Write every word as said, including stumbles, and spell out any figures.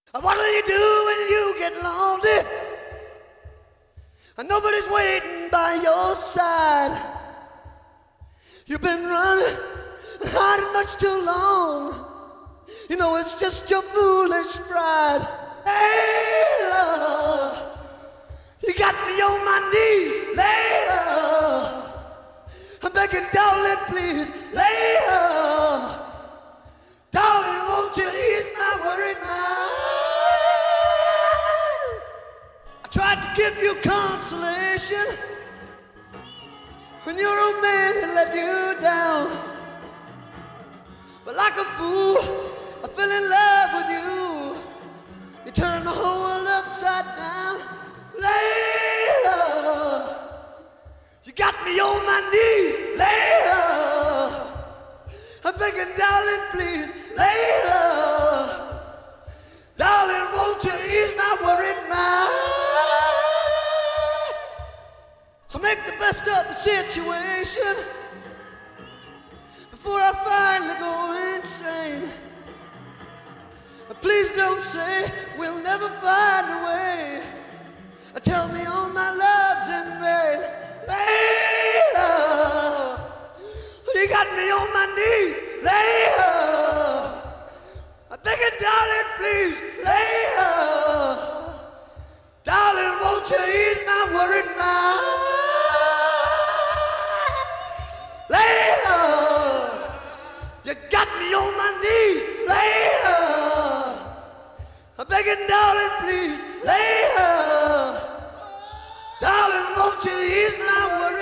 What'll you do when you get lonely and nobody's waiting by your side? You've been running and hiding much too long. You know it's just your foolish pride. Hey, love, you got me on my knees, later. I'm begging, darling, please, later. Darling, won't you ease my worried mind? I tried to give you consolation when your old man had let you down. But like a fool, I fell in love with you. You turned my whole world upside down. Later, you got me on my knees. Later, I'm begging, darling, please. Later, darling, won't you ease my worried mind? So make the best of the situation before I finally go insane. But please don't say we'll never find a way. Tell me all my love's in vain. Later, you got me on my knees. Later, I'm begging, darling, please. Later, darling, won't you ease my worried mind? Later, you got me on my knees. Later, I'm begging, darling, please. Later, darling, won't you ease my worried mind?